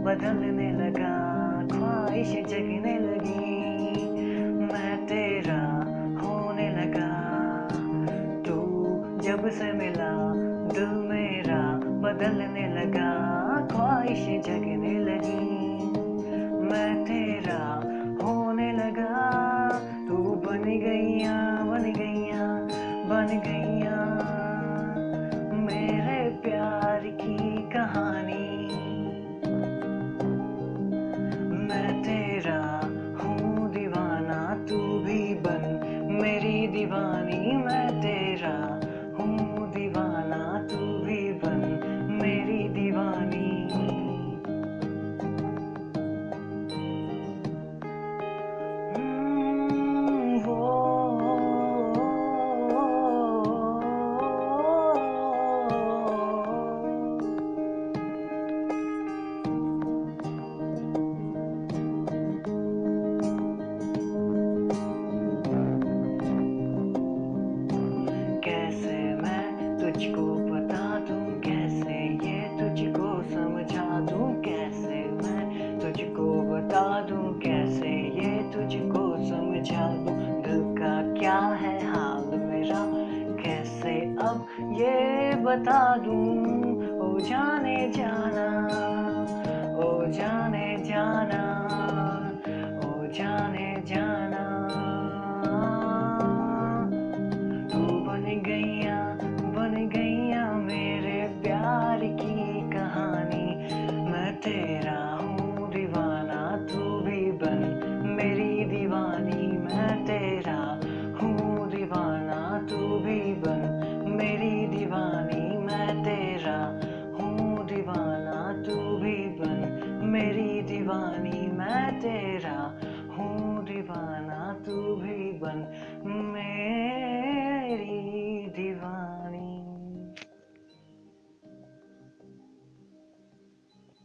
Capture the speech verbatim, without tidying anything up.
बदलने लगा, ख्वाहिशें जगने लगी, मैं तेरा होने लगा। तू जब से मिला दिल मेरा बदलने लगा, ख्वाहिशें जगने लगी, मैं तेरा होने लगा। तू बन गईया बन गईया बन गईया मेरे प्यार की कहानी। मैं तेरा हूँ दीवाना, तू भी बन मेरी दीवानी। मैं तेरा हूँ दीवाना, तू भी बन मेरी दीवानी। हम्म, वो कैसे मैं तुझको बता दूं, कैसे ये तुझको समझा दूं, कैसे मैं तुझको बता दूं, कैसे ये तुझको समझा दूं। दिल का क्या है हाल मेरा, कैसे अब ये बता दूं। ओ जाने जाना, ओ जाने जाना, ओ जाने जाना। तू बन गईया बन गईया मेरे प्यार की कहानी। मैं तेरा हूँ दीवाना, तू भी बन मेरी दीवानी। मैं तेरा हूँ दीवाना, तू भी बन मेरी दीवानी। मैं तेरा हूँ दीवाना, तू भी बन मेरी दीवानी। मैं तेरा हूँ दीवाना, तू भी बन मेरी